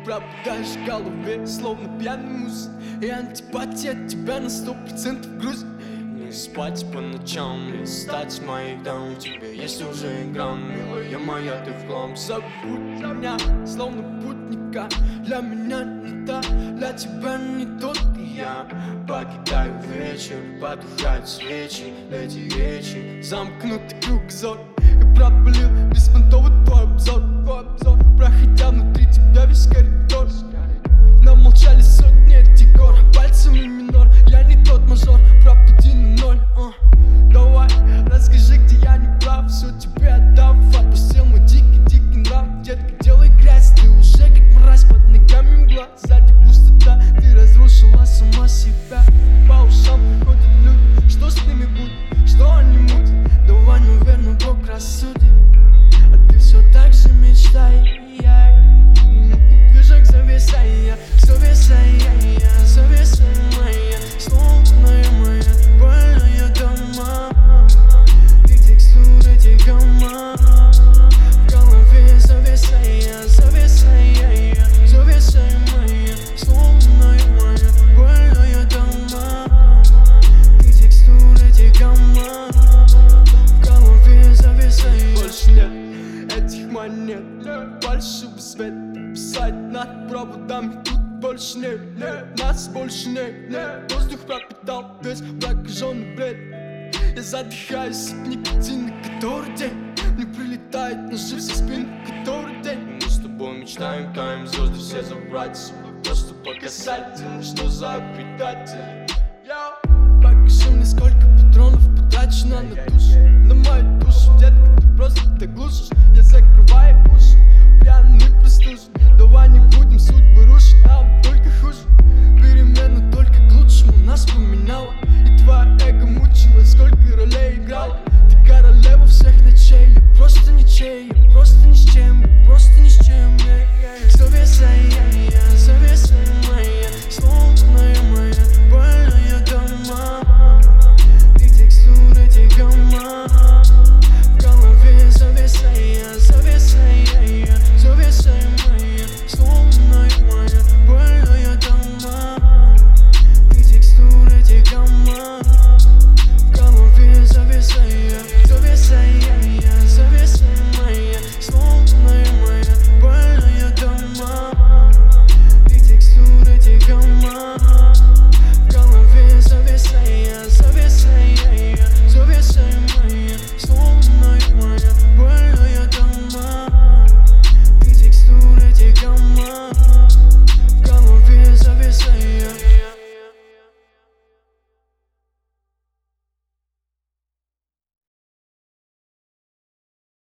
пробудаешь в голове, словно пьяный мус. И антипатия от тебя на 100% грузит. Не спать по ночам, не стать моих дам. У тебя есть уже грамм, милая моя, ты в хлам. Забудь меня, словно путника. Для меня не та, для тебя не тот. И я покидаю вечер, потухают свечи. Эти речи, замкнутый кругозор. И пропалил беспонтовый твой обзор. Проходя внутри тебя весь коридор. Нам молчали сотни этих гор. Пальцами минор, я не тот мажор. Пропади на ноль, давай, расскажи, где я не прав. Все тебе отдав, отпустил мой дикий нрав. Детка, делай грязь, ты уже как мразь. Под ногами мгла, сзади пустота. Ты разрушила сама себя. По ушам приходят люди, что с ними будет, что они мутят. Давай, наверное, Бог рассудит. А ты все так же мечтай. Движок завеса моя, сложная моя, больная дома. Ты текстура этих гамма. В голове завеса моя, сложная моя, больная дома. Ты текстура этих гамма. В голове завеса. Больше нет этих монет, фальшивый свет. Писать над проводами тут больше нет, нас больше нет. Воздух пропитал весь прокаженный бред. Я задыхаюсь от никотина, который день мне прилетает ножи со спины, который день. Мы с тобой мечтаем, таем звезды все забрать. Просто показательно, что за предатель. Покажи мне, сколько патронов потрачено на душу, на мою душу. Детка, ты просто так глушишь, я закрываю уши. Пьяный простужен, давай не будем судьбы рушить, нам только хуже.